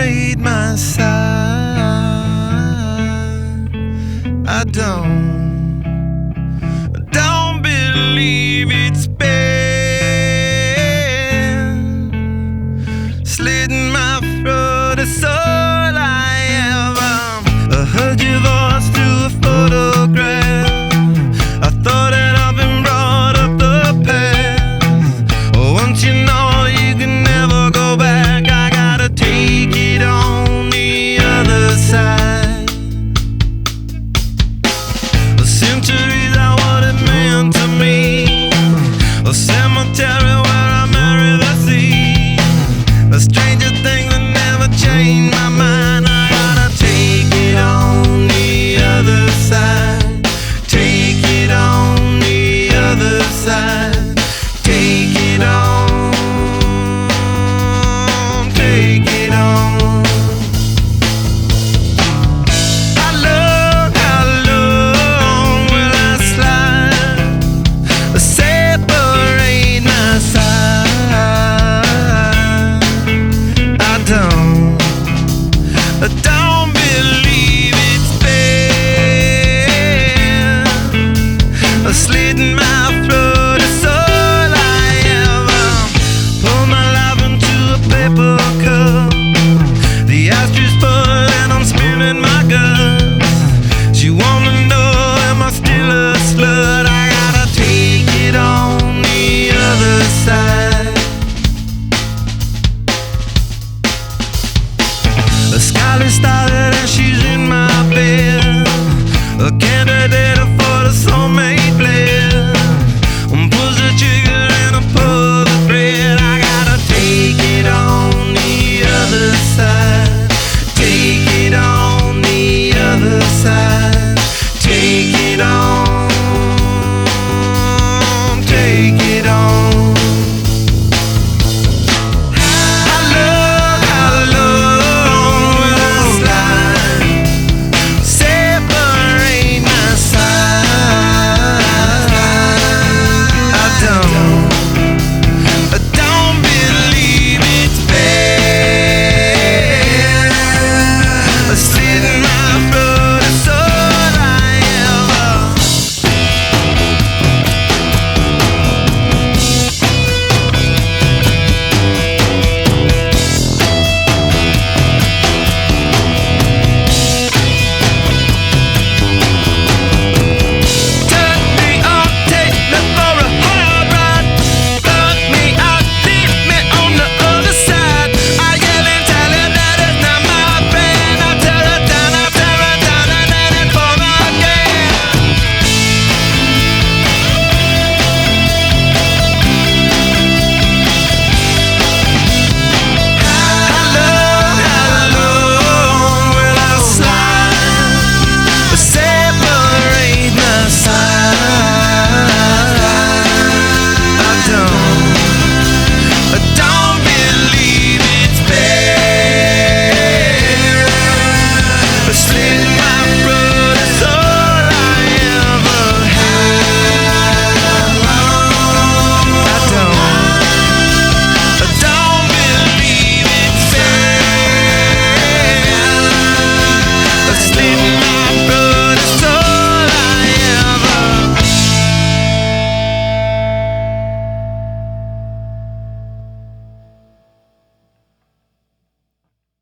separate my side. I don't believe it's been slitting my throat. It's all I have. I heard your voice through a photograph. I thought that I've been brought up the past. Once you know you can never go back, I gotta take it on the other side. The centuries are what it meant to me. A cemetery where I marry the sea. A stranger thing that never changed my mind. I gotta take it on the other side. Take it on the other side. Take it on. Take it on. How long will I slide? Separate my side. I don't believe it's been slitting my throat. It's all I ever pour my life into a paper cup. The ashtray full and I'm spilling my guts. She wanna know, am I still a slut? I gotta take it on the other side. The skyline started